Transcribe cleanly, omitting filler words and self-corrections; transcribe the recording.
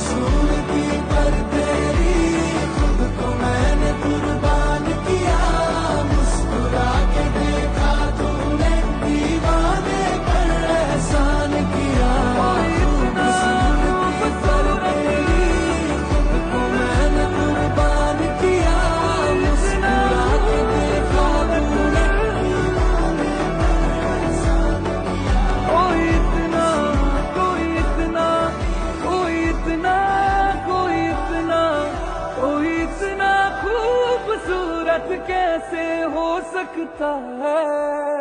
खूबसूरती पर तेरी खुद को मैंने कुर्बान किया। मुस्कुरा के देखा तूने, दीवाने पर एहसान किया। खूबसूरती पर तेरी खुद को मैंने कुर्बान किया। मुस्कुरा के देखा तूने, दीवाने पर एहसान किया। कोई इतना कोई इतना कोई इतना कोई इतना कोई इतना खूबसूरत कैसे हो सकता है।